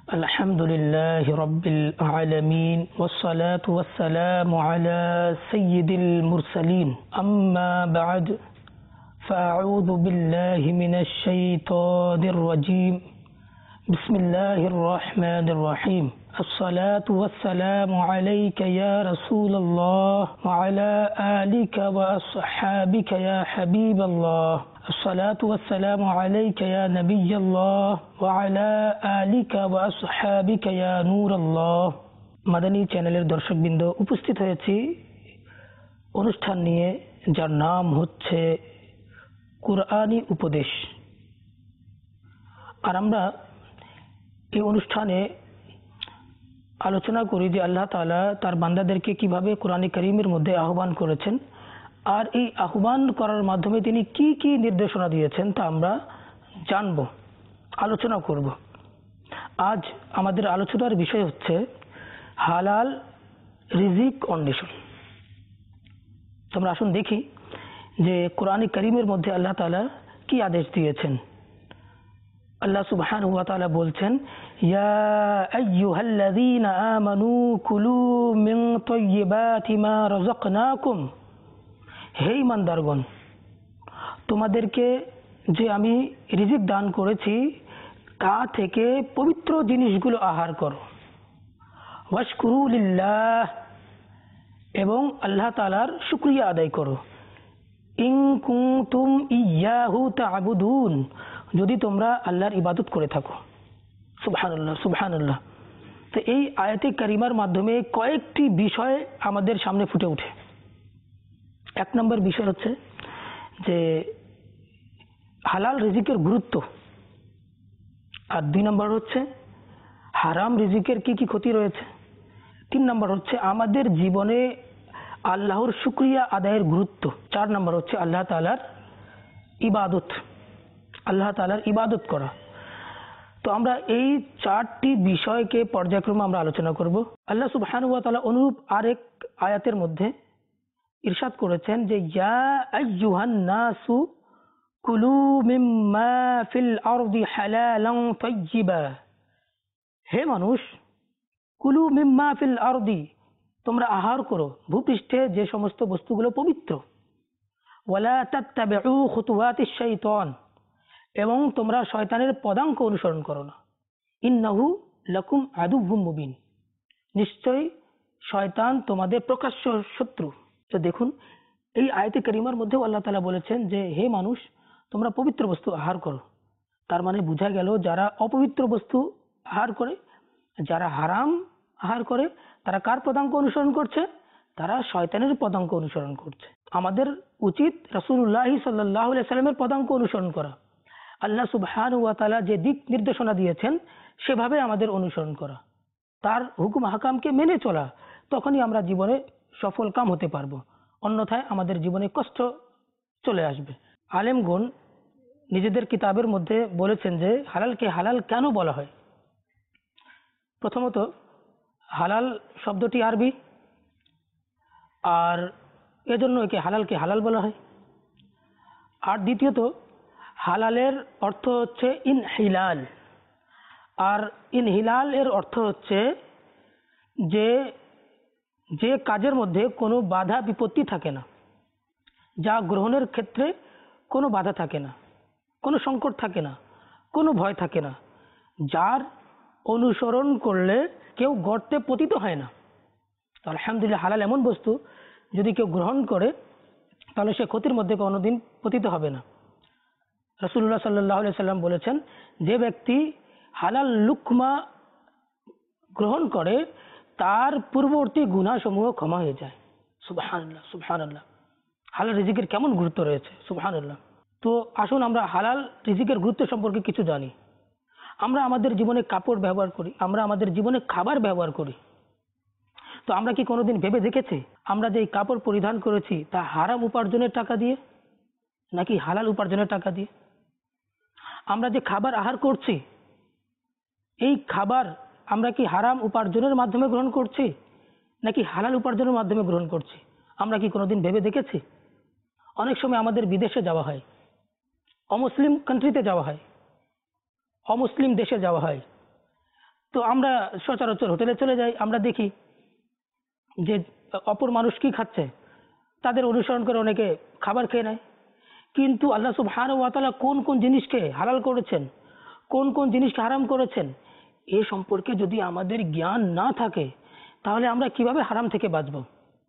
الحمد لله رب العالمين والصلاة والسلام على سيد المرسلين أما بعد فأعوذ بالله من الشيطان الرجيم بسم الله الرحمن الرحيم الصلاة والسلام عليك يا رسول الله وعلى آلك وأصحابك يا حبيب الله الصلاة والسلام عليك يا نبي الله وعلى آلك وأصحابك يا نور الله মাদানী চ্যানেলের দর্শকবৃন্দ উপস্থিত হয়েছি অনুষ্ঠান নিয়ে যার নাম হচ্ছে কুরআনী উপদেশ। আর আমরা এই অনুষ্ঠানে আলোচনা করি যে আল্লাহ তাআলা তার বান্দাদেরকে কিভাবে কোরআনে কারীমের মধ্যে আহ্বান করেছেন, আর এই আহ্বান করার মাধ্যমে তিনি কি কি নির্দেশনা দিয়েছেন তা আমরা জানব, আলোচনা করব। আজ আমাদের আলোচনার বিষয় হচ্ছে হালাল রিজিক অন্বেষণ। তোমরা আসুন দেখি যে কোরআনে কারীমের মধ্যে আল্লাহ তাআলা কি আদেশ দিয়েছেন। আল্লাহ সুবহানাহু ওয়া তাআলা বলছেন, ইয়া আইয়ুহাল্লাযীনা আমানু কুলু মিন তাইয়্যিবাতি মা রাযাকনাকুম, হে ঈমানদারগণ, তোমাদেরকে যে আমি রিজিক দান করেছি তা থেকে পবিত্র জিনিসগুলো আহার করো। ওয়াশকুরু লিল্লাহ, এবং আল্লাহ তাআলার শুকরিয়া আদায় করো। ইন কুনতুম ইয়্যাহু তা'বুদুন, যদি তোমরা আল্লাহর ইবাদত করে থাকো। সুবহানাল্লাহ সুবহানাল্লাহ। তো এই আয়াতে কারিমার মাধ্যমে কয়েকটি বিষয় আমাদের সামনে ফুটে ওঠে। এক নম্বর বিষয় হচ্ছে যে হালাল রিজিকের গুরুত্ব, আর দুই নম্বর হচ্ছে হারাম রিজিকের কি কি ক্ষতি রয়েছে, তিন নম্বর হচ্ছে আমাদের জীবনে আল্লাহর শুকরিয়া আদায়ের গুরুত্ব, চার নম্বর হচ্ছে আল্লাহ তাআলার ইবাদত, আল্লাহ তাআলার ইবাদত করা। তো আমরা এই চারটি বিষয়কে পর্যায়ক্রমে আমরা আলোচনা করব। আল্লাহ সুবহানাহু ওয়া তাআলা অনুরূপ আরেক আয়াতের মধ্যে ইরশাদ করেছেন যে ইয়া আইয়ুহান নাসু কুলু মিম্মা ফিল আরদি হালালান তাইয়্যিবা, হে মানুষ, কুলু মিম্মা ফিল আরদি, তোমরা আহার করো ভূপৃষ্ঠে যে সমস্ত বস্তুগুলো পবিত্র। ওয়ালা তাত্তাবিউ খুতুওয়াতিশ শাইতান, এবং তোমরা শয়তানের পদাঙ্ক অনুসরণ করো না। ইন্নাহু লাকুম আদুউম মুবিন, নিশ্চয়ই শয়তান তোমাদের প্রকাশ্য শত্রু। তো দেখুন, এই আয়াতে কারিমার মধ্যেও আল্লাহ তাআলা বলেছেন যে হে মানুষ, তোমরা পবিত্র বস্তু আহার করো। তার মানে বোঝা গেল যারা অপবিত্র বস্তু আহার করে, যারা হারাম আহার করে, তারা কার পদাঙ্ক অনুসরণ করছে? তারা শয়তানের পদাঙ্ক অনুসরণ করছে। আমাদের উচিত রাসূলুল্লাহ সাল্লাল্লাহু আলাইহি সাল্লামের পদাঙ্ক অনুসরণ করা। আল্লাহ সুবহানাহু ওয়া তাআলা যে দিক নির্দেশনা দিয়েছেন সেভাবে আমাদের অনুসরণ করা, তার হুকুম হাকামকে মেনে চলা, তখনই আমরা জীবনে সফল কাম হতে পারবো। অন্যথায় আমাদের জীবনে কষ্ট চলে আসবে। আলেমগণ নিজেদের কিতাবের মধ্যে বলেছেন যে হালালকে হালাল কেন বলা হয়। প্রথমত, হালাল শব্দটি আরবি, আর এজন্য একে হালালকে হালাল বলা হয়। আর দ্বিতীয়ত, হালালের অর্থ হচ্ছে ইনহিলাল, আর ইনহিলাল এর অর্থ হচ্ছে যে যে কাজের মধ্যে কোনো বাধা বিপত্তি থাকে না, যা গ্রহণের ক্ষেত্রে কোনো বাধা থাকে না, কোনো সংকট থাকে না, কোনো ভয় থাকে না, যার অনুসরণ করলে কেউ গর্তে পতিত হয় না। তো আলহামদুলিল্লাহ, হালাল এমন বস্তু যদি কেউ গ্রহণ করে তাহলে সে ক্ষতির মধ্যে কোনোদিন পতিত হবে না। রাসূলুল্লাহ সাল্লাল্লাহু আলাইহি সাল্লাম বলেছেন, যে ব্যক্তি হালাল লুকমা গ্রহণ করে তার পূর্ববর্তী গুনাহসমূহ ক্ষমা হয়ে যায়। সুবহানাল্লাহ সুবহানাল্লাহ। হালাল রিজিকের কেমন গুরুত্ব রয়েছে, সুবহানাল্লাহ। তো আসুন আমরা হালাল রিজিকের গুরুত্ব সম্পর্কে কিছু জানি। আমরা আমাদের জীবনে কাপড় ব্যবহার করি, আমরা আমাদের জীবনে খাবার ব্যবহার করি। তো আমরা কি কোনোদিন ভেবে দেখেছি আমরা যে কাপড় পরিধান করেছি তা হারাম উপার্জনের টাকা দিয়ে নাকি হালাল উপার্জনের টাকা দিয়ে? আমরা যে খাবার আহার করছি, এই খাবার আমরা কি হারাম উপার্জনের মাধ্যমে গ্রহণ করছি নাকি হালাল উপার্জনের মাধ্যমে গ্রহণ করছি? আমরা কি কোনোদিন ভেবে দেখেছি? অনেক সময় আমাদের বিদেশে যাওয়া হয়, অমুসলিম কান্ট্রিতে যাওয়া হয়, অমুসলিম দেশে যাওয়া হয়। তো আমরা সচরাচর হোটেলে চলে যাই, আমরা দেখি যে অপর মানুষ কি খাচ্ছে, তাদের অনুসরণ করে অনেকে খাবার খেয়ে নেয়। কিন্তু আল্লাহ সুবহানাহু ওয়া তাআলা কোন কোন জিনিসকে হালাল করেছেন, কোন কোন জিনিসকে হারাম করেছেন, এ সম্পর্কে যদি আমাদের জ্ঞান না থাকে তাহলে আমরা কিভাবে হারাম থেকে বাঁচব,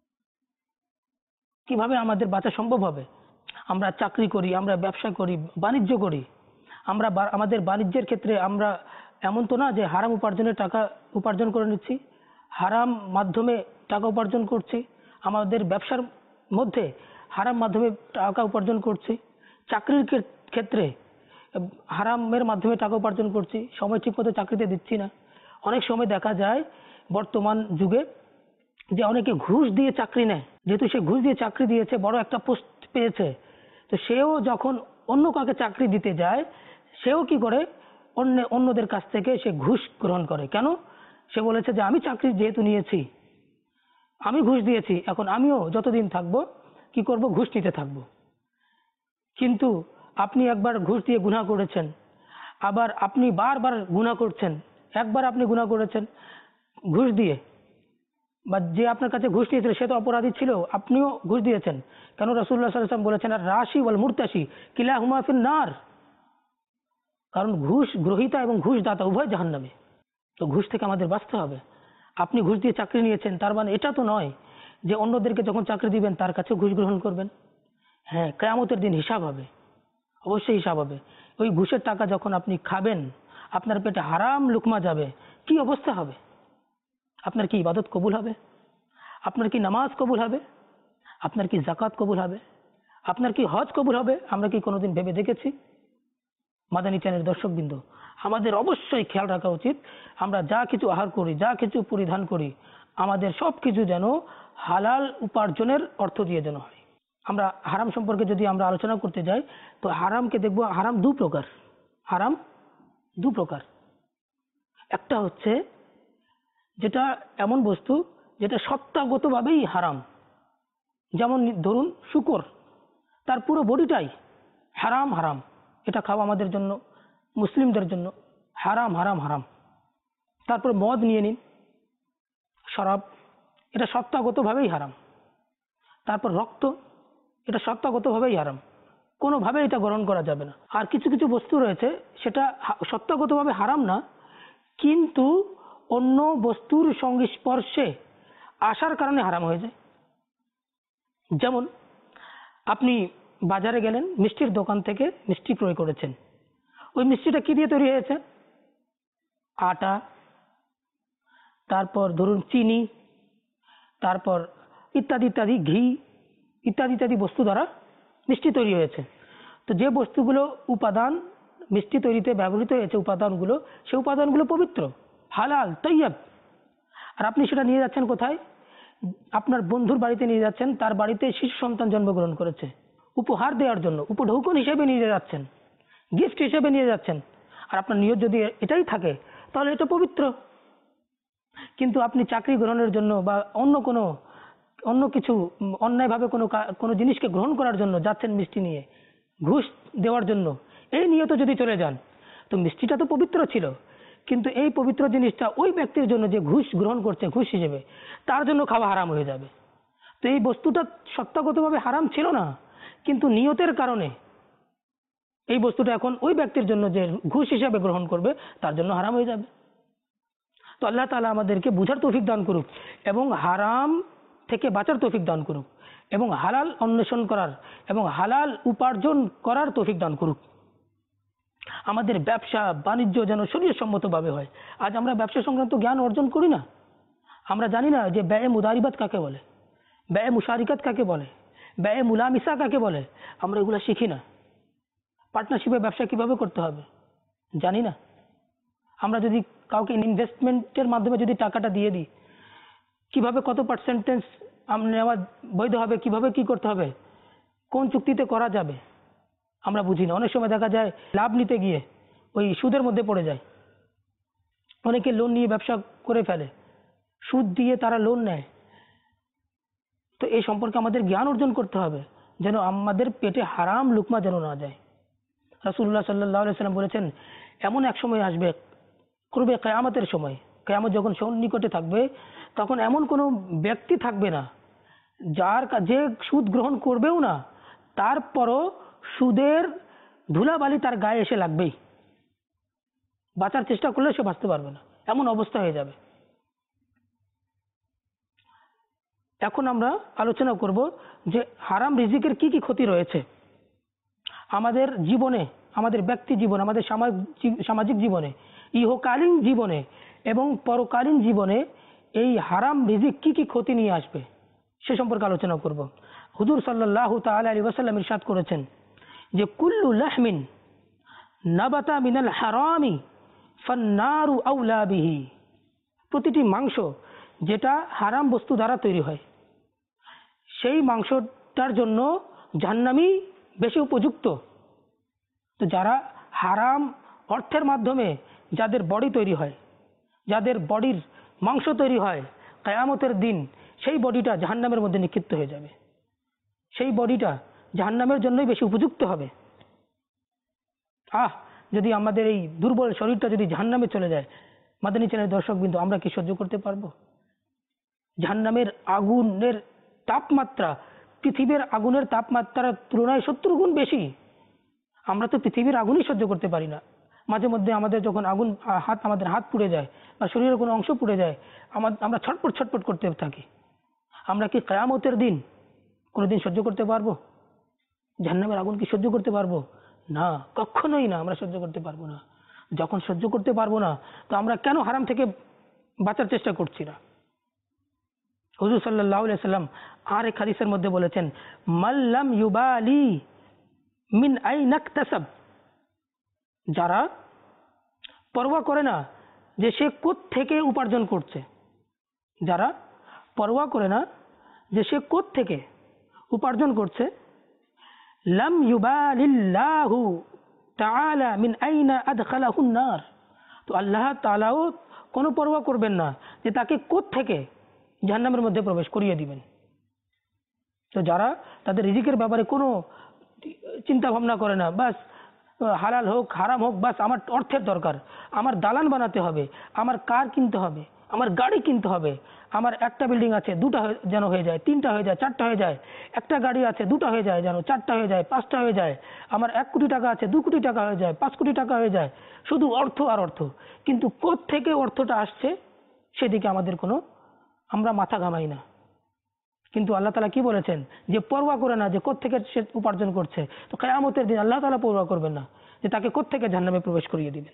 কিভাবে আমাদের বাঁচা সম্ভব হবে? আমরা চাকরি করি, আমরা ব্যবসা করি, বাণিজ্য করি, আমরা আমাদের বাণিজ্যের ক্ষেত্রে আমরা এমন তো না যে হারাম উপার্জনের টাকা উপার্জন করে নিচ্ছি, হারাম মাধ্যমে টাকা উপার্জন করছি, আমাদের ব্যবসার মধ্যে হারাম মাধ্যমে টাকা উপার্জন করছি, চাকরির ক্ষেত্রে হারামের মাধ্যমে টাকা উপার্জন করছি, সময় ঠিকমতো চাকরিতে দিচ্ছি না। অনেক সময় দেখা যায় বর্তমান যুগে যে অনেকে ঘুষ দিয়ে চাকরি নেয়, যেহেতু সে ঘুষ দিয়ে চাকরি দিয়েছে, বড় একটা পোস্ট পেয়েছে, তো সেও যখন অন্য কাউকে চাকরি দিতে যায় সেও কি করে, অন্যদের কাছ থেকে সে ঘুষ গ্রহণ করে। কেন? সে বলেছে যে আমি চাকরি যেহেতু নিয়েছি, আমি ঘুষ দিয়েছি, এখন আমিও যতদিন থাকবো কি করব, ঘুষ নিতে থাকবো। কিন্তু আপনি একবার ঘুষ দিয়ে গুনাহ করেছেন, আবার আপনি বারবার গুনাহ করছেন। একবার আপনি গুনাহ করেছেন ঘুষ দিয়ে, বা যে আপনার কাছে ঘুষ নিয়েছিল সে তো অপরাধী ছিল, আপনিও ঘুষ দিয়েছেন। কেন? রাসূলুল্লাহ সাল্লাল্লাহু আলাইহি ওয়াসাল্লাম বলেছেন আর রাশি ওয়াল মুরতাশি কিলাহুমা ফিন নার, কারণ ঘুষ গ্রহীতা এবং ঘুষ দাতা উভয় জাহান্নামে। তো ঘুষ থেকে আমাদের বাঁচতে হবে। আপনি ঘুষ দিয়ে চাকরি নিয়েছেন, তার মানে এটা তো নয় যে অন্যদেরকে যখন চাকরি দিবেন তার কাছে ঘুষ গ্রহণ করবেন। হ্যাঁ, কিয়ামতের দিন হিসাব হবে, অবশ্যই হিসাব হবে। ওই ঘুষের টাকা যখন আপনি খাবেন, আপনার পেটে হারাম লুকমা যাবে, কি অবস্থা হবে? আপনার কি ইবাদত কবুল হবে? আপনার কি নামাজ কবুল হবে? আপনার কি যাকাত কবুল হবে? আপনার কি হজ কবুল হবে? আমরা কি কোনোদিন ভেবে দেখেছি? মাদানী চ্যানেলের দর্শকবৃন্দ, আমাদের অবশ্যই খেয়াল রাখা উচিত, আমরা যা কিছু আহার করি, যা কিছু পরিধান করি, আমাদের সব কিছু যেন হালাল উপার্জনের অর্থ দিয়ে যেন হয়। আমরা হারাম সম্পর্কে যদি আমরা আলোচনা করতে যাই, তো হারামকে দেখব, হারাম দু প্রকার। হারাম দু প্রকার। একটা হচ্ছে যেটা এমন বস্তু যেটা সত্তাগতভাবেই হারাম, যেমন ধরুন শুকর, তার পুরো বডিটাই হারাম হারাম, এটা খাওয়া আমাদের জন্য, মুসলিমদের জন্য হারাম হারাম হারাম। তারপর মদ নিয়ে নিন, শরাব, এটা সত্তাগতভাবেই হারাম। তারপর রক্ত, এটা সত্তাগতভাবেই হারাম, কোনোভাবে এটা গ্রহণ করা যাবে না। আর কিছু কিছু বস্তু রয়েছে সেটা সত্তাগতভাবে হারাম না, কিন্তু অন্য বস্তুর সংস্পর্শে আসার কারণে হারাম হয়ে যায়। যেমন আপনি বাজারে গেলেন, মিষ্টির দোকান থেকে মিষ্টি ক্রয় করেছেন, ওই মিষ্টিটা কি দিয়ে তৈরি হয়েছে? আটা, তারপর ধরুন চিনি, তারপর ইত্যাদি ইত্যাদি, ঘি ইত্যাদি ইত্যাদি বস্তু দ্বারা মিষ্টি তৈরি হয়েছে। তো যে বস্তুগুলো উপাদান মিষ্টি তৈরিতে ব্যবহৃত হয়েছে, উপাদানগুলো, সেই উপাদানগুলো পবিত্র, হালাল, তৈয়ব। আর আপনি সেটা নিয়ে যাচ্ছেন কোথায়? আপনার বন্ধুর বাড়িতে নিয়ে যাচ্ছেন, তার বাড়িতে শিশু সন্তান জন্মগ্রহণ করেছে, উপহার দেওয়ার জন্য, উপঢৌকন হিসেবে নিয়ে যাচ্ছেন, গিফট হিসেবে নিয়ে যাচ্ছেন। আর আপনার নিয়ত যদি এটাই থাকে তাহলে এটা পবিত্র। কিন্তু আপনি চাকরি গ্রহণের জন্য বা অন্য কিছু অন্যায়ভাবে কোনো জিনিসকে গ্রহণ করার জন্য যাচ্ছেন মিষ্টি নিয়ে, ঘুষ দেওয়ার জন্য, এই নিয়ত যদি চলে যান, তো মিষ্টিটা তো পবিত্র ছিল, কিন্তু এই পবিত্র জিনিসটা ওই ব্যক্তির জন্য যে ঘুষ গ্রহণ করছে ঘুষ হিসেবে, তার জন্য খাওয়া হারাম হয়ে যাবে। তো এই বস্তুটা সত্তাগতভাবে হারাম ছিল না, কিন্তু নিয়তের কারণে এই বস্তুটা এখন ওই ব্যক্তির জন্য যে ঘুষ হিসাবে গ্রহণ করবে তার জন্য হারাম হয়ে যাবে। তো আল্লাহ তাআলা আমাদেরকে বুঝার তৌফিক দান করুক এবং হারাম থেকে বাঁচার তৌফিক দান করুক এবং হালাল অন্বেষণ করার এবং হালাল উপার্জন করার তৌফিক দান করুক। আমাদের ব্যবসা বাণিজ্য যেন শরীয়তসম্মতভাবে হয়। আজ আমরা ব্যবসা সংক্রান্ত জ্ঞান অর্জন করি না, আমরা জানি না যে ব্যয়ে মুদারিবাত কাকে বলে, ব্যয়ে মুশারিকাত কাকে বলে, ব্যয়ে মুলামিসা কাকে বলে, আমরা এগুলো শিখি না। পার্টনারশিপে ব্যবসা কিভাবে করতে হবে জানি না। আমরা যদি কাউকে ইনভেস্টমেন্টের মাধ্যমে যদি টাকাটা দিয়ে দিই, কিভাবে কত পার্সেন্টেজ নেওয়া বৈধ হবে, কিভাবে কি করতে হবে, কোন চুক্তিতে করা যাবে, আমরা বুঝি না। অনেক সময় দেখা যায় লাভ নিতে গিয়ে ওই সুদের মধ্যে পড়ে যায়। অনেকে লোন নিয়ে ব্যবসা করে ফেলে, সুদ দিয়ে তারা লোন নেয়। তো এই সম্পর্কে আমাদের জ্ঞান অর্জন করতে হবে যেন আমাদের পেটে হারাম লুকমা যেন না যায়। রাসূলুল্লাহ সাল্লাল্লাহু আলাইহি ওয়াসাল্লাম বলেছেন, এমন এক সময় আসবে করবে কিয়ামতের সময়। কিয়ামত যখন সন্নিকটে থাকবে তখন এমন কোনো ব্যক্তি থাকবে না যে সুদ গ্রহণ করবেও না, তারপরও সুদের ধুলাবালি তার গায়ে এসে লাগবেই, বাঁচার চেষ্টা করলে সে বাঁচতে পারবে না, এমন অবস্থা হয়ে যাবে। এখন আমরা আলোচনা করব যে হারাম রিজিকের কি কি ক্ষতি রয়েছে আমাদের জীবনে, আমাদের ব্যক্তি জীবনে, আমাদের সামাজিক জীবনে, ইহকালীন জীবনে এবং পরকালীন জীবনে এই হারাম রিজিক কি কি ক্ষতি নিয়ে আসবে সে সম্পর্কে আলোচনা করব। হুজুর সাল্লাল্লাহু তাআলা আলাইহি ওয়াসাল্লাম ইরশাদ করেছেন যে কুল্লু লাহমিন নাবাতা মিনাল হারামি ফান্নারু আউলা বিহি, প্রতিটি মাংস যেটা হারাম বস্তু দ্বারা তৈরি হয় সেই মাংসটার জন্য জাহান্নামী বেশি উপযুক্ত। তো যারা হারাম অর্থের মাধ্যমে যাদের বডি তৈরি হয়, যাদের বডির মাংস তৈরি হয়, কিয়ামতের দিন সেই বডিটা জাহান্নামের মধ্যে নিক্ষিপ্ত হয়ে যাবে, সেই বডিটা জাহান্নামের জন্যই বেশি উপযুক্ত হবে। যদি আমাদের এই দুর্বল শরীরটা যদি জাহান্নামে চলে যায়, মাদানী চ্যানেলের দর্শকবৃন্দ, আমরা কি সহ্য করতে পারবো? জাহান্নামের আগুনের তাপমাত্রা পৃথিবীর আগুনের তাপমাত্রার তুলনায় 70 গুণ বেশি। আমরা তো পৃথিবীর আগুনই সহ্য করতে পারি না। মাঝে মধ্যে আমাদের যখন আমাদের হাত পুড়ে যায় বা শরীরের কোনো অংশ পুড়ে যায়, আমরা ছটপট করতে থাকি। আমরা কি কিয়ামতের দিন কোনোদিন সহ্য করতে পারবো? জাহান্নামের আগুন কি সহ্য করতে পারবো? না, কখনোই না, আমরা সহ্য করতে পারবো না। যখন সহ্য করতে পারবো না, তো আমরা কেন হারাম থেকে বাঁচার চেষ্টা করছি না? হুজুর সাল্লাল্লাহু আলাইহি সাল্লাম আর এক হাদিসের মধ্যে বলেছেন, মাল্লাম ইউবালি মিন আইনা ইকতাসাব, যারা পরোয়া করে না যে সে কোত্থেকে উপার্জন করছে, যারা পরোয়া করে না যে সে কোত্থেকে উপার্জন করছে, লাম ইউবালিল্লাহু তাআলা মিন আইনা আদখালাহুন নার, তো আল্লাহ তাআলাও কোনো পরোয়া করবেন না যে তাকে কোত্থেকে জাহান্নামের মধ্যে প্রবেশ করিয়ে দিবেন। তো যারা তাদের রিজিকের ব্যাপারে কোনো চিন্তা ভাবনা করে না, বাস হালাল হোক হারাম হোক, বাস আমার অর্থের দরকার, আমার দালান বানাতে হবে, আমার কার কিনতে হবে, আমার গাড়ি কিনতে হবে, আমার একটা বিল্ডিং আছে দুটা যেন হয়ে যায়, তিনটা হয়ে যায়, চারটা হয়ে যায়, একটা গাড়ি আছে দুটা হয়ে যায় যেন চারটা হয়ে যায়, পাঁচটা হয়ে যায়, আমার 1 কোটি টাকা আছে 2 কোটি টাকা হয়ে যায়, 5 কোটি টাকা হয়ে যায়, শুধু অর্থ আর অর্থ। কিন্তু কোত্থেকে অর্থটা আসছে সেদিকে আমরা মাথা ঘামাই না। কিন্তু আল্লাহ তাআলা কি বলেছেন, যে পরোয়া করে না যে কোত্থেকে সে উপার্জন করছে, তো কিয়ামতের দিন আল্লাহ তাআলা পরোয়া করবেন না যে তাকে কোত্থেকে জাহান্নামে প্রবেশ করিয়ে দিবেন।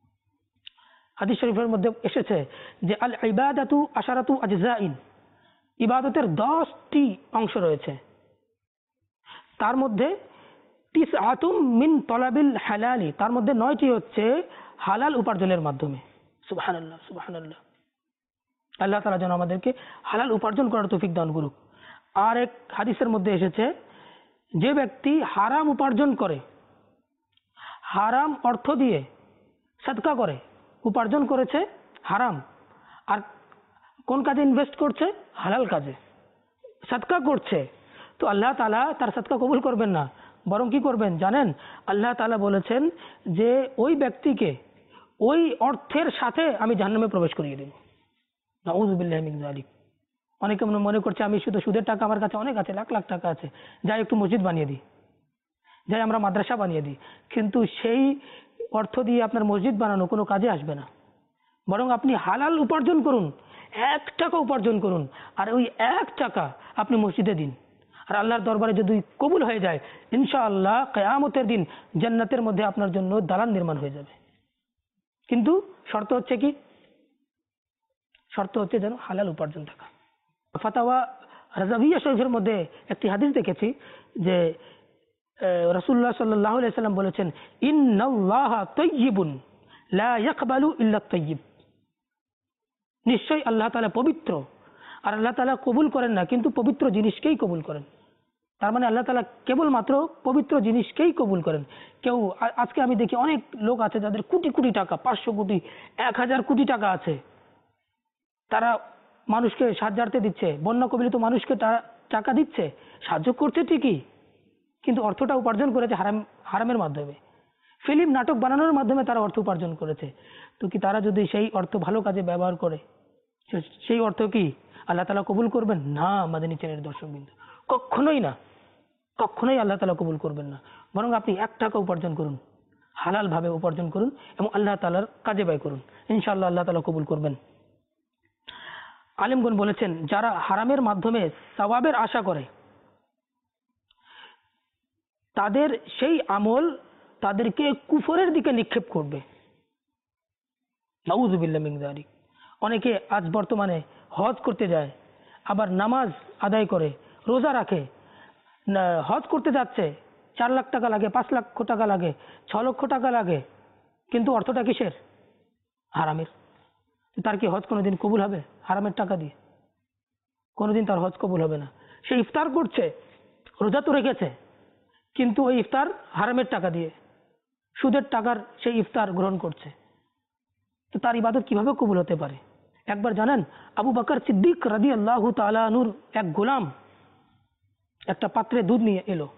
হাদিস শরীফের মধ্যে এসেছে যে আল ইবাদাতু আশারাতু আজজাইন, ইবাদতের 10টি অংশ রয়েছে, তার মধ্যে তিসআতুম মিন তলাবিল হালালি, তার মধ্যে 9টি হচ্ছে হালাল উপার্জনের মাধ্যমে। সুবহানাল্লাহ সুবহানাল্লাহ, আল্লাহ তাআলা যেন আমাদেরকে হালাল উপার্জন করার তৌফিক দান করুক। আর এক হাদিসের মধ্যে এসেছে, যে ব্যক্তি হারাম উপার্জন করে, হারাম অর্থ দিয়ে সদকা করে, উপার্জন করেছে হারাম, আর কোন কাজে ইনভেস্ট করছে? হালাল কাজে সদকা করছে, তো আল্লাহ তাআলা তার সদকা কবুল করবেন না, বরং কি করবেন জানেন? আল্লাহ তাআলা বলেছেন যে ওই ব্যক্তিকে ওই অর্থের সাথে আমি জাহান্নামে প্রবেশ করিয়ে দেব। নাউযু বিল্লাহি মিন যালিক। অনেকে মনে করছে আমি শুধু সুদের টাকা আমার কাছে অনেক আছে, লাখ লাখ টাকা আছে, যাই একটু মসজিদ বানিয়ে দিই, যাই আমরা মাদ্রাসা বানিয়ে দিই, কিন্তু সেই অর্থ দিয়ে আপনার মসজিদ বানানো কোনো কাজে আসবে না। বরং আপনি হালাল উপার্জন করুন, 1 টাকা উপার্জন করুন, আর ওই 1 টাকা আপনি মসজিদে দিন, আর আল্লাহর দরবারে যদি কবুল হয়ে যায়, ইনশাআল্লাহ কিয়ামতের দিন জান্নাতের মধ্যে আপনার জন্য দালান নির্মাণ হয়ে যাবে। কিন্তু শর্ত হচ্ছে কি? শর্ত হচ্ছে যেন হালাল উপার্জন থাকা। ফাতাওয়া রাজাভিয়া শরীফের মধ্যে একটি হাদিস দেখেছি যে রাসূলুল্লাহ সাল্লাল্লাহু আলাইহি সাল্লাম বলেছেন, ইন্নাল্লাহা তাইয়্যিবুন লা ইয়াকবালু ইল্লা তাইয়্যিব, নিশ্চয়ই আল্লাহ তাআলা পবিত্র, আর আল্লাহ তাআলা কবুল করেন না কিন্তু পবিত্র জিনিসকেই কবুল করেন। তার মানে আল্লাহ তাআলা কেবলমাত্র পবিত্র জিনিসকেই কবুল করেন। কেউ আজকে আমি দেখি অনেক লোক আছে যাদের কোটি কোটি টাকা, 500 কোটি 1000 কোটি টাকা আছে, তারা মানুষকে সাহায্যার্থে দিচ্ছে, বন্যা কবলিত মানুষকে তারা টাকা দিচ্ছে, সাহায্য করছে ঠিকই, কিন্তু অর্থটা উপার্জন করেছে হারামের মাধ্যমে। ফিল্ম নাটক বানানোর মাধ্যমে তারা অর্থ উপার্জন করেছে। তো কি তারা যদি সেই অর্থ ভালো কাজে ব্যবহার করে, সেই অর্থ কি আল্লাহ তাআলা কবুল করবেন? না মাদানী চ্যানেলের দর্শকবৃন্দ, কখনোই না, কখনোই আল্লাহ তাআলা কবুল করবেন না। বরং আপনি 1 টাকা উপার্জন করুন, হালাল ভাবে উপার্জন করুন এবং আল্লাহ তাআলার কাজে ব্যয় করুন, ইনশাআল্লাহ আল্লাহ তাআলা কবুল করবেন। আলেমগণ বলেছেন, যারা হারামের মাধ্যমে সওয়াবের আশা করে তাদের সেই আমল তাদেরকে কুফরের দিকে নিক্ষেপ করবে। নাউযুবিল্লাহ মিন যালিক। অনেকে আজ বর্তমানে হজ করতে যায়, আবার নামাজ আদায় করে, রোজা রাখে, হজ করতে যাচ্ছে, 4 লাখ টাকা লাগে, 5 লক্ষ টাকা লাগে, 6 লক্ষ টাকা লাগে, কিন্তু অর্থটা কিসের? হারামের। তার কি হজ কোনোদিন কবুল হবে হারামের টাকা দিয়ে? কোনোদিন তার হজ কবুল হবে না। সে ইফতার করছে, রোজা তো রেখেছে, কিন্তু ওই ইফতার হারামের টাকা দিয়ে, সুদের টাকার সেই ইফতার গ্রহণ করছে। তো তার ইবাদত কিভাবে কবুল হতে পারে? একবার জানেন, আবু বকর সিদ্দিক রাদিয়াল্লাহু তাআলা আনহুর এক গোলাম একটা পাত্রে দুধ নিয়ে এলো।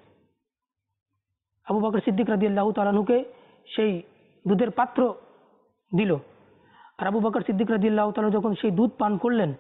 আবু বকর সিদ্দিক রাদিয়াল্লাহু তাআলা আনহুকে সেই দুধের পাত্র দিল। আর আবু বকর সিদ্দিক রাদিয়াল্লাহু তাআলা যখন সেই দুধ পান করলেন,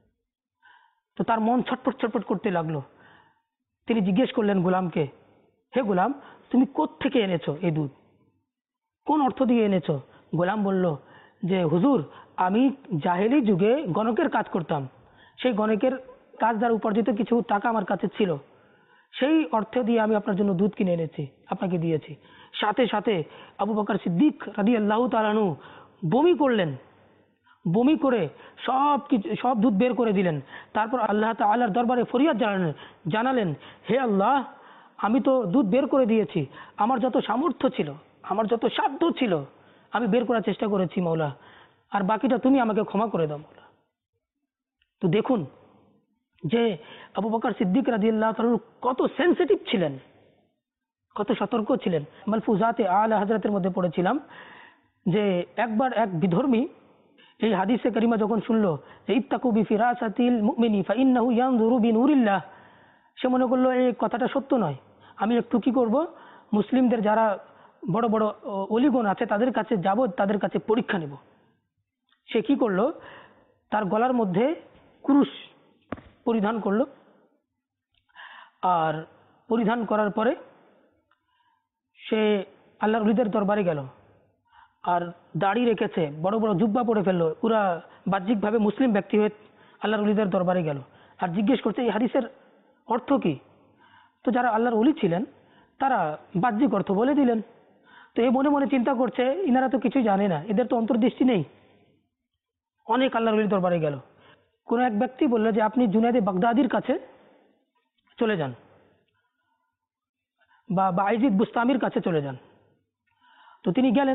তো তার মন ছটফট ছটফট করতে লাগলো। তিনি জিজ্ঞেস করলেন গোলামকে, হে গোলাম, তুমি কোত্থেকে এনেছো এই দুধ? কোন অর্থ দিয়ে এনেছো? গোলাম বলল যে হুজুর, আমি জাহেলি যুগে গণকের কাজ করতাম, সেই গণকের কাজ দ্বারা উপার্জিত কিছু টাকা আমার কাছে ছিল, সেই অর্থ দিয়ে আমি আপনার জন্য দুধ কিনে এনেছি, আপনাকে দিয়েছি। সাথে সাথে আবু বকর সিদ্দিক রাদিয়াল্লাহু তাআলা আনহু বমি করলেন, বমি করে সব দুধ বের করে দিলেন। তারপর আল্লাহ তাআলার দরবারে ফরিয়াদ জানালেন, হে আল্লাহ, আমি তো দুধ বের করে দিয়েছি, আমার যত সামর্থ্য ছিল, আমার যত সাধ্য ছিল, আমি বের করার চেষ্টা করেছি মাওলা, আর বাকিটা তুমি আমাকে ক্ষমা করে দাও মাওলা। তো দেখুন যে আবু বকর সিদ্দিক রাদিয়াল্লাহু তাআলা কত সেনসিটিভ ছিলেন, কত সতর্ক ছিলেন। মালফুজাতে আলা হযরতের মধ্যে পড়েছিলাম যে একবার এক বিধর্মী এই হাদিসে কারিমা যখন শুনলো যে ইত্তাকু বিফিরাসাতিল মুমিনি ফাইন্নাহু ইয়ানজুরু বিনুরিল্লাহ, সে মনে করলো এই কথাটা সত্য নয়, আমি একটু কি করব, মুসলিমদের যারা বড় বড় অলিগণ আছে তাদের কাছে যাব, তাদের কাছে পরীক্ষা নেব। সে কি করলো, তার গলার মধ্যে ক্রুশ পরিধান করলো, আর পরিধান করার পরে সে আল্লাহর ওলিদের দরবারে গেল, আর দাড়ি রেখেছে, বড় বড় জুব্বা পরে ফেললো, পুরা বাহ্যিকভাবে মুসলিম ব্যক্তি হয়ে আল্লাহর ওলিদের দরবারে গেল, আর জিজ্ঞেস করছে এই হাদিসের অর্থ কি? তো যারা আল্লাহর ওলি ছিলেন তারা বাহ্যিক অর্থ বলে দিলেন। তো এ মনে মনে চিন্তা করছে, ইনারা তো কিছুই জানে না, এদের তো অন্তর্দৃষ্টি নেই। অনেক আল্লাহর ওলির দরবারে গেল। কোনো এক ব্যক্তি বলল যে আপনি জুনায়েদে বাগদাদির কাছে চলে যান, বা বাইজিদ বুস্তামির কাছে চলে যান। তো তিনি গেলেন,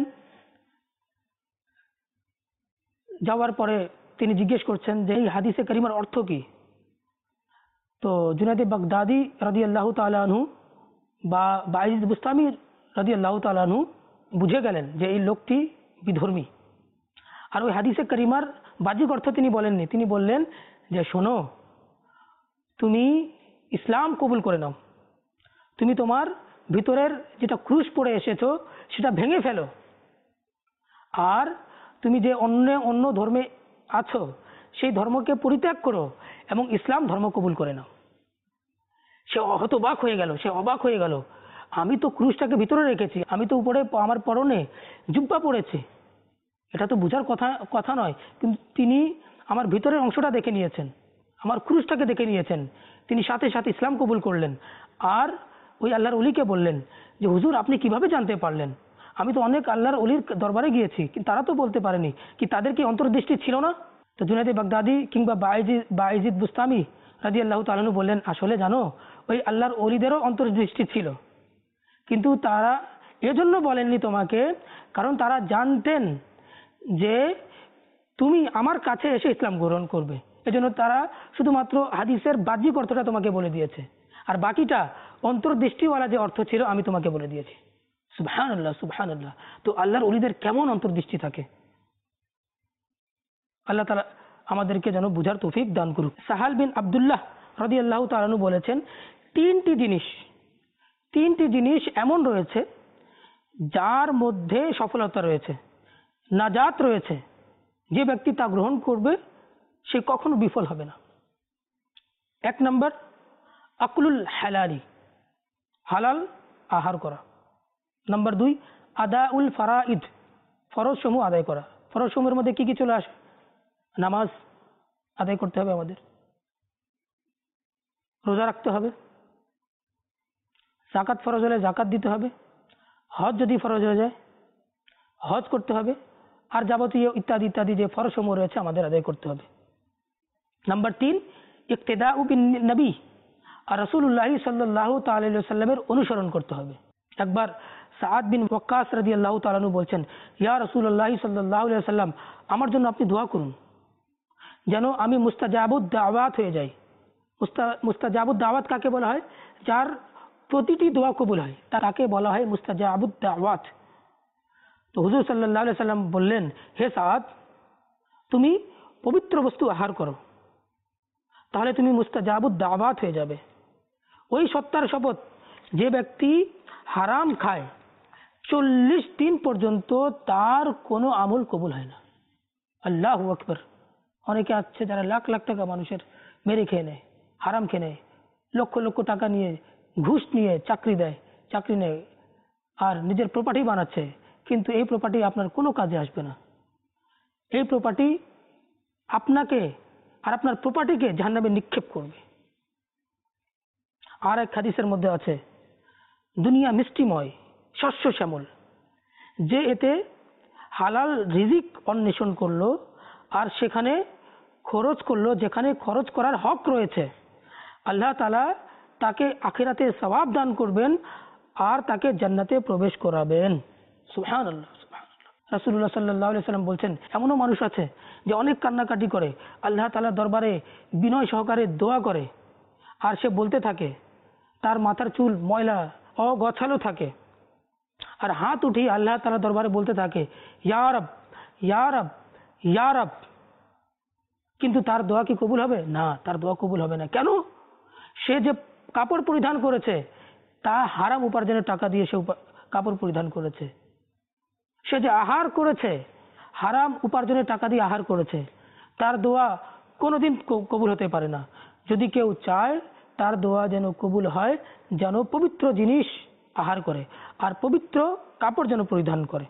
যাওয়ার পরে তিনি জিজ্ঞেস করছেন যে এই হাদিসে কারিমার অর্থ কি? তো জুনায়েদে বাগদাদি রাদিয়াল্লাহু তাআলা আনহু বা বাইজিদ বুস্তামি রাদিয়াল্লাহু তাআলা আনহু বুঝে গেলেন যে এই লোকটি বিধর্মী। আর ওই হাদিসে কারিমার বাহ্যিক অর্থ তিনি বলেননি, তিনি বললেন যে শোনো, তুমি ইসলাম কবুল করে নাও, তুমি তোমার ভিতরের যেটা ক্রুশ পড়ে এসেছো সেটা ভেঙে ফেলো, আর তুমি যে অন্য ধর্মে আছো সেই ধর্মকে পরিত্যাগ করো এবং ইসলাম ধর্ম কবুল করে নাও। সে হতবাক হয়ে গেল, সে অবাক হয়ে গেল, আমি তো ক্রুশটাকে ভিতরে রেখেছি, আমি তো উপরে আমার পরনে জুব্বা পড়েছি, এটা তো বোঝার কথা নয়, কিন্তু তিনি আমার ভিতরের অংশটা দেখে নিয়েছেন, আমার ক্রুশটাকে দেখে নিয়েছেন। তিনি সাথে সাথে ইসলাম কবুল করলেন। আর ওই আল্লাহর ওলিকে বললেন যে হুজুর, আপনি কিভাবে জানতে পারলেন? আমি তো অনেক আল্লাহর ওলির দরবারে গিয়েছি, কিন্তু তারা তো বলতে পারেনি, কি তাদের কি অন্তর্দৃষ্টি ছিল না? তো জুনায়েদে বাগদাদি কিংবা বাইজিদ বুস্তামি রাদিয়াল্লাহু তাআলা আনহু বললেন, আসলে জানো, ওই আল্লাহর ওলিদেরও অন্তর্দৃষ্টি ছিল, কিন্তু তারা এজন্য বলেননি তোমাকে, কারণ তারা জানতেন যে তুমি আমার কাছে এসে ইসলাম গ্রহণ করবে, এজন্য তারা শুধুমাত্র হাদিসের বাহ্যিক অর্থটা তোমাকে বলে দিয়েছে, আর বাকিটা অন্তর্দৃষ্টিওয়ালা যে অর্থ ছিল আমি তোমাকে বলে দিয়েছি। সুবহানাল্লাহ, সুবহানাল্লাহ। তো আল্লাহর ওলিদের কেমন অন্তর্দৃষ্টি থাকে! আল্লাহ তাআলা আমাদেরকে যেন বুঝার তৌফিক দান করুক। সাহাল বিন আব্দুল্লাহ রাদিয়াল্লাহু তাআলা আনহু বলেছেন, তিনটি জিনিস এমন রয়েছে যার মধ্যে সফলতা রয়েছে, নাজাত রয়েছে, যে ব্যক্তি তা গ্রহণ করবে সে কখনো বিফল হবে না। 1 নম্বর আকলুল হালালি, হালাল আহার করা। নাম্বার 2 আদাউল ফারাইদ, ফরজ সমূহ আদায় করা। ফরজ সমূহের মধ্যে কি কি চলে আসে? নামাজ আদায় করতে হবে আমাদের, রোজা রাখতে হবে, জাকাত ফরজ হলে জাকাত দিতে হবে, হজ যদি ফরজ হয়ে যায় হজ করতে হবে, আর যাবতীয় ইত্যাদি ইত্যাদি যে ফরজ সমূহ রয়েছে আমাদের আদায় করতে হবে। নাম্বার 3 ইক্তেদাউ বিন নবী, আর রাসূলুল্লাহ সাল্লাল্লাহু তাআলা আলাইহি ওয়াসাল্লামের অনুসরণ করতে হবে। একবার সাআদ বিন ওয়াক্কাস রাদিয়াল্লাহু তাআলা আনহু বলছেন, ইয়া রাসূলুল্লাহ সাল্লাল্লাহু আলাইহি ওয়াসাল্লাম, আমার জন্য আপনি দোয়া করুন যেন আমি মুস্তাজাবুদ দাওয়াত হয়ে যাই। মুস্তাজাবুদ দাওয়াত কাকে বলা হয়? যার প্রতিটি দোয়া কবুল হয় তাকে বলা হয় মুস্তাজাবুদ দাওয়াত। তো হুজুর সাল্লাল্লাহু আলাইহি ওয়াসাল্লাম বললেন, হে সাআদ, তুমি পবিত্র বস্তু আহার করো, তাহলে তুমি মুস্তাজাবুদ দাওয়াত হয়ে যাবে। ওই সত্তার শপথ, যে ব্যক্তি হারাম খায় 40 দিন পর্যন্ত তার কোনো আমল কবুল হয় না। আল্লাহু আকবার। অনেকে আছে যারা লাখ লাখ টাকা মানুষের মেরে খেয়ে নেয়, হারাম খেয়ে নেয়, লক্ষ লক্ষ টাকা নিয়ে ঘুষ নিয়ে চাকরি নেয় আর নিজের প্রপার্টি বানাচ্ছে, কিন্তু এই প্রপার্টি আপনার কোনো কাজে আসবে না। এই প্রপার্টি আপনাকে আর আপনার প্রপার্টিকে জাহান্নামে নিক্ষেপ করবে। আর এক হাদিসের মধ্যে আছে, দুনিয়া মিষ্টিময়, শস্য শ্যামল, যে এতে হালাল রিজিক অন্বেষণ করলো আর সেখানে খরচ করলো যেখানে খরচ করার হক রয়েছে, আল্লাহ তাআলা তাকে আখিরাতে সওয়াব দান করবেন আর তাকে জান্নাতে প্রবেশ করাবেন। সুবহানাল্লাহ, সুবহানাল্লাহ। রাসূলুল্লাহ সাল্লাল্লাহু আলাইহি ওয়াসাল্লাম বলছেন, এমনও মানুষ আছে যে অনেক কান্নাকাটি করে, আল্লাহ তাআলার দরবারে বিনয় সহকারে দোয়া করে, আর সে বলতে থাকে, তার মাথার চুল ময়লা অগোছালো থাকে, আর হাত উঠিয়ে আল্লাহ তাআলার দরবারে বলতে থাকে, ইয়া রব, ইয়া রব, ইয়া রব। কিন্তু তার দোয়া কি কবুল হবে? না, তার দোয়া কবুল হবে না। কেন? সে যে কাপড় পরিধান করেছে তা হারাম উপার্জনের টাকা দিয়ে সে কাপড় পরিধান করেছে। সে যে আহার করেছে হারাম উপার্জনের টাকা দিয়ে আহার করেছে, তার দোয়া কোনোদিন কবুল হতে পারে না। যদি কেউ চায় তার দোয়া যেন কবুল হয়, যেন পবিত্র জিনিস আহার করে আর পবিত্র কাপড় যেন পরিধান করে।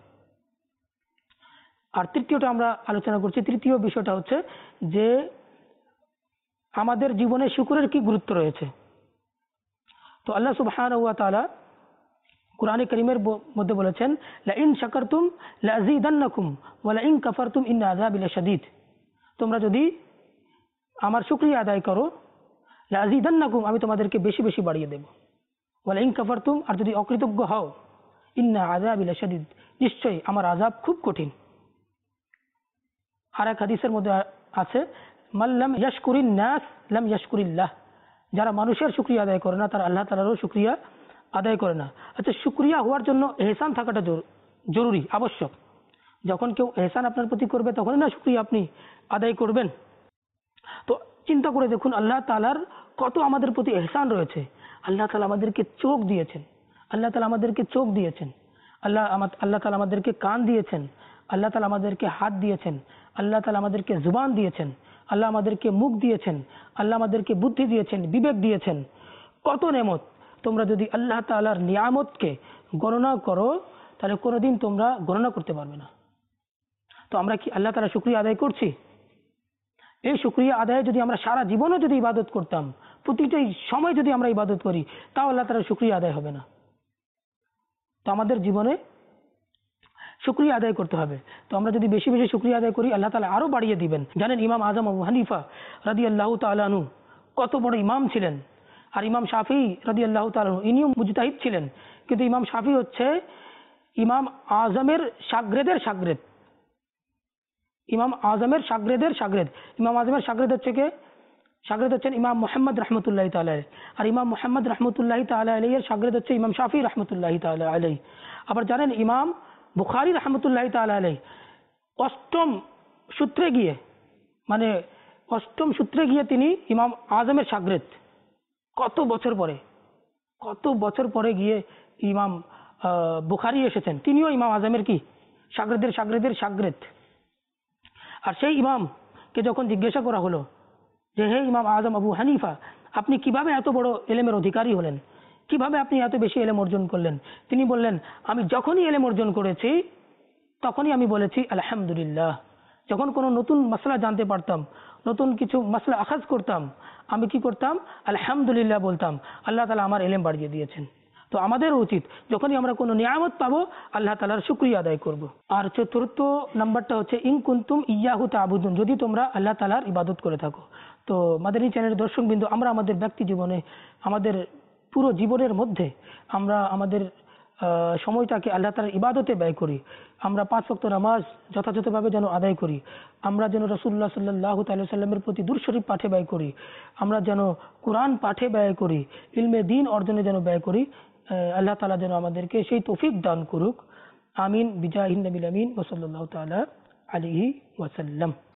আর তৃতীয়টা আমরা আলোচনা করছি, তৃতীয় বিষয়টা হচ্ছে যে আমাদের জীবনে শুকরের কি গুরুত্ব রয়েছে। তো আল্লাহ সুবহানাহু ওয়া তাআলা কুরআনে কারীমের মধ্যে বলেছেন, লা ইন শাকারতুম লা আযীদান্নাকুম ওয়া লা ইন কাফারতুম ইন্না আযাবি লাশাদীদ। তোমরা যদি আমার শুকরিয়া আদায় করো, লা আযীদান্নাকুম, আমি তোমাদেরকে বেশি বেশি বাড়িয়ে দেব, ওয়া লা ইন কাফারতুম, আর যদি অকৃতজ্ঞ হও, ইন্না আযাবি লাশাদীদ, নিশ্চয়ই আমার আযাব খুব কঠিন। আর এক হাদিসের মধ্যে আছে, মাল্লাম ইয়াশকুরিন নাস লাম ইয়াশকুরিল্লাহ, যারা মানুষের শুকরিয়া আদায় করে না তারা আল্লাহ তাআলারও শুকরিয়া আদায় করে না। আচ্ছা, শুকরিয়া হওয়ার জন্য এহসান থাকাটা জরুরি, আবশ্যক। যখন কেউ এহসান আপনার প্রতি করবে তখনই না শুকরিয়া আপনি আদায় করবেন। তো চিন্তা করে দেখুন আল্লাহ তাআলার কত আমাদের প্রতি এহসান রয়েছে। আল্লাহ তাআলা আমাদেরকে চোখ দিয়েছেন, আল্লাহ তাআলা আমাদেরকে চোখ দিয়েছেন, আল্লাহ তাআলা আমাদেরকে কান দিয়েছেন, আল্লাহ তাআলা আমাদেরকে হাত দিয়েছেন, আল্লাহ তাআলা আমাদেরকে জুবান দিয়েছেন, আল্লাহ আমাদেরকে মুখ দিয়েছেন, আল্লাহ আমাদেরকে বুদ্ধি দিয়েছেন, বিবেক দিয়েছেন। কত নেয়ামত! তোমরা যদি আল্লাহ তাআলার নিয়ামতকে গণনা করো তাহলে কোনোদিন তোমরা গণনা করতে পারবে না। তো আমরা কি আল্লাহ তাআলার শুকরিয়া আদায় করছি? এই শুকরিয়া আদায়ে যদি আমরা সারা জীবনও যদি ইবাদত করতাম, প্রতিটি সময় যদি আমরা ইবাদত করি, তাও আল্লাহ তাআলার শুকরিয়া আদায় হবে না। তো আমাদের জীবনে শুকরিয়া আদায় করতে হবে। তো আমরা যদি বেশি বেশি শুকরিয়া আদায় করি, আল্লাহ তাআলা আরো বাড়িয়ে দিবেন। জানেন ইমাম আজম আবু হানিফা রাদিয়াল্লাহু তাআলা আনহু কত বড় ইমাম ছিলেন, আর ইমাম শাফিঈ রাদিয়াল্লাহু তাআলা আনহু ইনিও মুজতাহিদ ছিলেন, কিন্তু ইমাম শাফিঈ হচ্ছে ইমাম আজমের শাগরেদের শাগরেদ, ইমাম আজমের শাগরেদের শাগরেদ। ইমাম আজমের শাগরেদ হচ্ছে কে? শাগরেদ হচ্ছেন ইমাম মুহাম্মদ রাহমাতুল্লাহি তাআলা আলাইহি, আর ইমাম মুহাম্মদ রাহমাতুল্লাহি তাআলা আলাইহি এর শাগরেদ হচ্ছে ইমাম শাফিঈ রাহমাতুল্লাহি তাআলা আলাইহি। আবার জানেন ইমাম বুখারী রাহমাতুল্লাহি তাআলা আলাইহি অষ্টম সূত্রে গিয়ে, মানে অষ্টম সূত্রে গিয়ে তিনি ইমাম আজমের শাগরেদ। কত বছর পরে গিয়ে ইমাম বুখারী এসেছেন, তিনিও ইমাম আজমের কি শাগরেদের শাগরেদের শাগরেদ। আর সেই ইমামকে যখন জিজ্ঞাসা করা হলো যে হে ইমাম আজম আবু হানিফা, আপনি কিভাবে এত বড় এলেমের অধিকারী হলেন, কিভাবে আপনি এত বেশি এলেম অর্জন করলেন? তিনি বললেন, আমি যখনই এলেম অর্জন করেছি তখনই আমি বলেছি আলহামদুলিল্লাহ। যখন কোনো নতুন মাসলা জানতে পারতাম, নতুন কিছু মাসলা আখাজ করতাম, আমি কি করতাম? আলহামদুলিল্লাহ বলতাম, আল্লাহ তাআলা আমার এলেম বাড়িয়ে দিয়েছেন। তো আমাদের উচিত যখনই আমরা কোনো নিয়ামত পাবো আল্লাহ তাআলার শুকরিয়া আদায় করব। আর চতুর্থ নাম্বারটা হচ্ছে ইন কুনতুম ইয়াহু তা'বুদুন, যদি তোমরা আল্লাহ তাআলার ইবাদত করে থাকো। তো মাদানী চ্যানেলের দর্শকবৃন্দ, আমরা আমাদের ব্যক্তি জীবনে, আমাদের পুরো জীবনের মধ্যে আমরা আমাদের সময়টাকে আল্লাহ তাআলার ইবাদতে ব্যয় করি। আমরা 5 ওয়াক্ত নামাজ যথাযথভাবে যেন আদায় করি, আমরা যেন রাসূলুল্লাহ সাল্লাল্লাহু তাআলা সাল্লামের প্রতি দুরূদ শরীফ পাঠে ব্যয় করি, আমরা যেন কোরআন পাঠে ব্যয় করি, ইলমে দ্বীন অর্জনে যেন ব্যয় করি। আল্লাহ তাআলা যেন আমাদেরকে সেই তৌফিক দান করুক। আমিন বিজাহিন নবিল আমিন ওয়া সাল্লাল্লাহু তাআলা আলাইহি ওয়াসাল্লাম।